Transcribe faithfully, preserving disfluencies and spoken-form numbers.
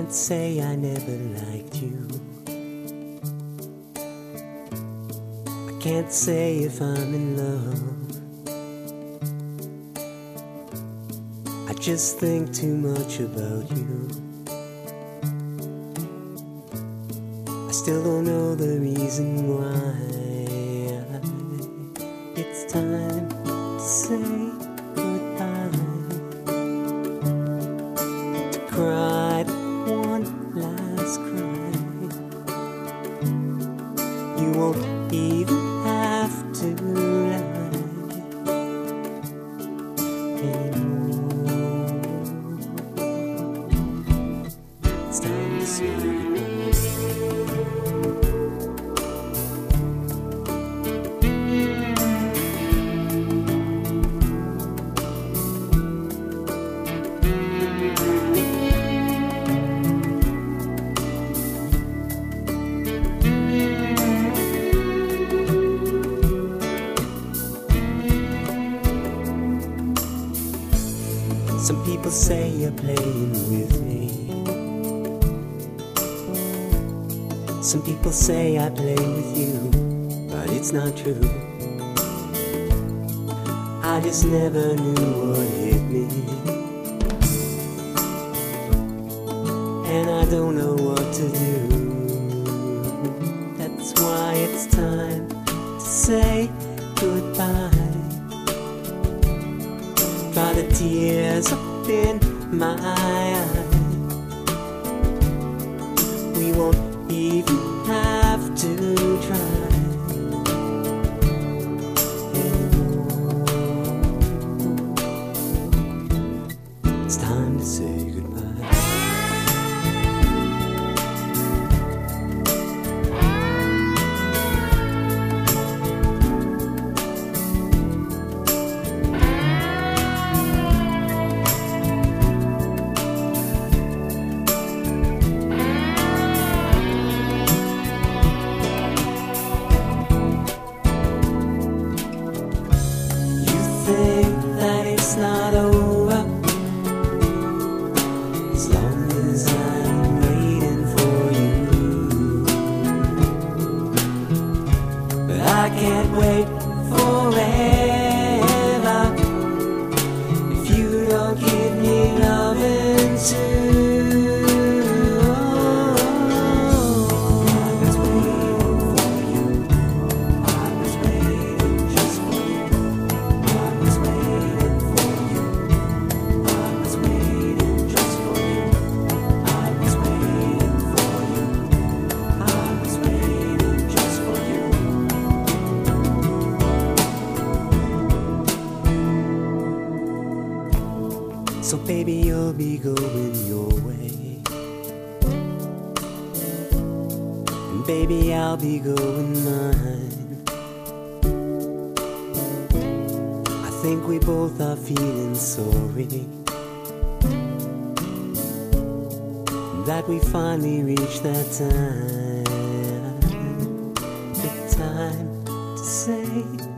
can't say I never liked you. I can't say if I'm in love. I just think too much about you. I still don't know the reason why. It's time to say goodbye, to cry one last cry. You won't even have to lie anymore. It's time to say goodbye. Some people say you're playing with me. Some people say I play with you, but it's not true. I just never knew what hit me, and I don't know what to do. That's why it's time to say goodbye. Dry the tears up in my eyes. We won't even have to try anymore. It's time to say goodbye. Think that it's not over as long as I'm waiting for you, but I can't wait forever if you don't give me loving too. So baby, you'll be going your way, and baby, I'll be going mine. I think we both are feeling sorry that we finally reached that time, the time to say